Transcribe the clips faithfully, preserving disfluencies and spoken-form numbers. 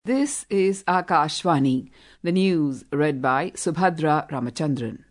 This is Akashvani, the news read by Subhadra Ramachandran.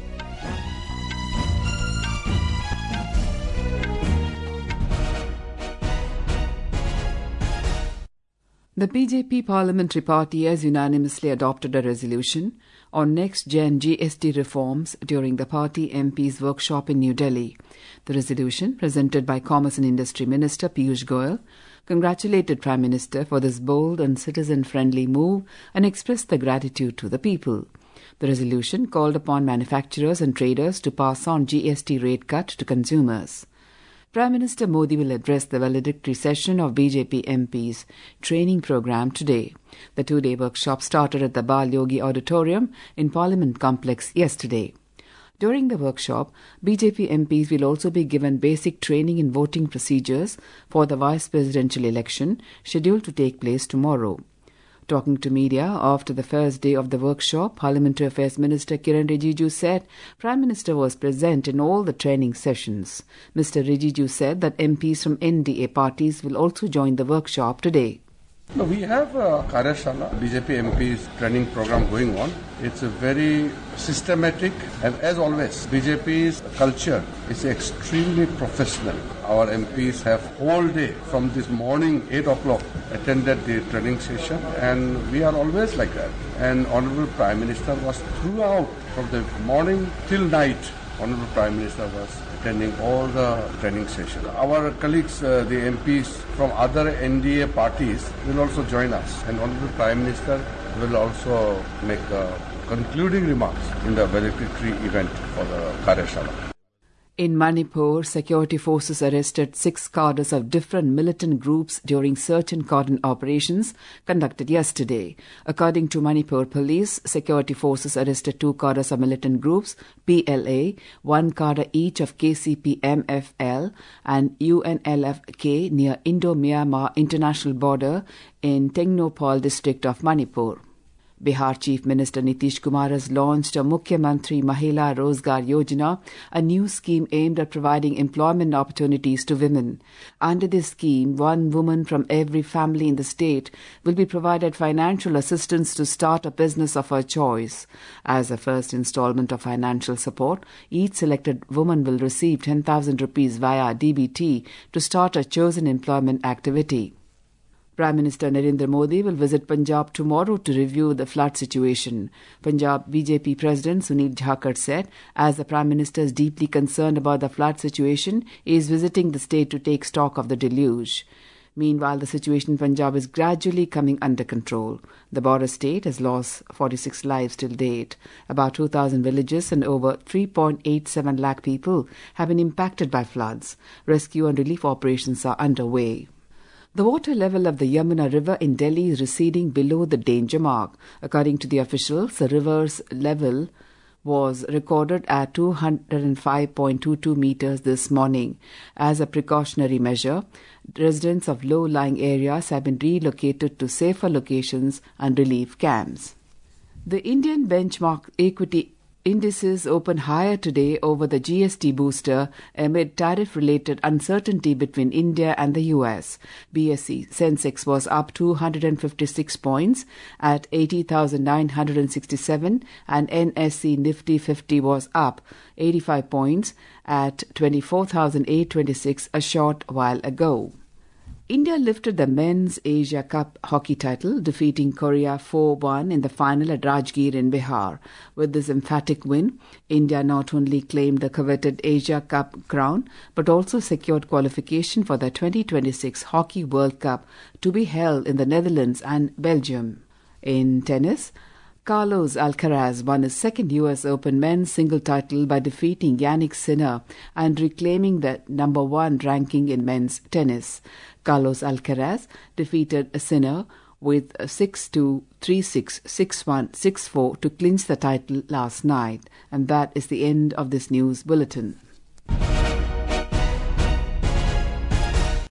The B J P Parliamentary Party has unanimously adopted a resolution on next-gen G S T reforms during the party M Ps' workshop in New Delhi. The resolution, presented by Commerce and Industry Minister Piyush Goyal, congratulated Prime Minister for this bold and citizen-friendly move and expressed their gratitude to the people. The resolution called upon manufacturers and traders to pass on G S T rate cut to consumers. Prime Minister Modi will address the valedictory session of B J P M Ps' training program today. The two-day workshop started at the Bal Yogi Auditorium in Parliament Complex yesterday. During the workshop, B J P M Ps will also be given basic training in voting procedures for the vice presidential election scheduled to take place tomorrow. Talking to media after the first day of the workshop, Parliamentary Affairs Minister Kiran Rijiju said Prime Minister was present in all the training sessions. Mister Rijiju said that M Ps from N D A parties will also join the workshop today. No, we have a Karyashala, B J P M Ps training program going on. It's a very systematic, and as always, B J P's culture is extremely professional. Our M Ps have whole day from this morning eight o'clock attended the training session, and we are always like that. And Honorable Prime Minister was throughout from the morning till night. Honorable Prime Minister was attending all the training sessions. Our colleagues, uh, the M Ps from other N D A parties will also join us, and Honorable Prime Minister will also make the concluding remarks in the valedictory event for the Karyashala. In Manipur, security forces arrested six cadres of different militant groups during search and cordon operations conducted yesterday. According to Manipur Police, security forces arrested two cadres of militant groups, P L A, one cadre each of K C P M F L and U N L F K near Indo-Myanmar international border in Tengnopal district of Manipur. Bihar Chief Minister Nitish Kumar has launched a Mukhyamantri Mahila Rozgar Yojana, a new scheme aimed at providing employment opportunities to women. Under this scheme, one woman from every family in the state will be provided financial assistance to start a business of her choice. As a first installment of financial support, each selected woman will receive ten thousand rupees via D B T to start a chosen employment activity. Prime Minister Narendra Modi will visit Punjab tomorrow to review the flood situation. Punjab B J P President Sunil Jakhar said, as the Prime Minister is deeply concerned about the flood situation, he is visiting the state to take stock of the deluge. Meanwhile, the situation in Punjab is gradually coming under control. The border state has lost forty-six lives till date. About two thousand villages and over three point eight seven lakh people have been impacted by floods. Rescue and relief operations are underway. The water level of the Yamuna River in Delhi is receding below the danger mark. According to the officials, the river's level was recorded at two hundred five point two two meters this morning. As a precautionary measure, residents of low-lying areas have been relocated to safer locations and relief camps. The Indian benchmark equity indices opened higher today over the G S T booster amid tariff-related uncertainty between India and the U S. B S E Sensex was up two hundred fifty-six points at eighty thousand nine hundred sixty-seven and N S E Nifty fifty was up eighty-five points at twenty-four thousand eight hundred twenty-six a short while ago. India lifted the Men's Asia Cup hockey title, defeating Korea four one in the final at Rajgir in Bihar. With this emphatic win, India not only claimed the coveted Asia Cup crown, but also secured qualification for the twenty twenty-six Hockey World Cup to be held in the Netherlands and Belgium. In tennis, Carlos Alcaraz won his second U S Open men's single title by defeating Yannick Sinner and reclaiming the number one ranking in men's tennis. Carlos Alcaraz defeated Sinner with six two, three six, six one, six four to clinch the title last night. And that is the end of this news bulletin.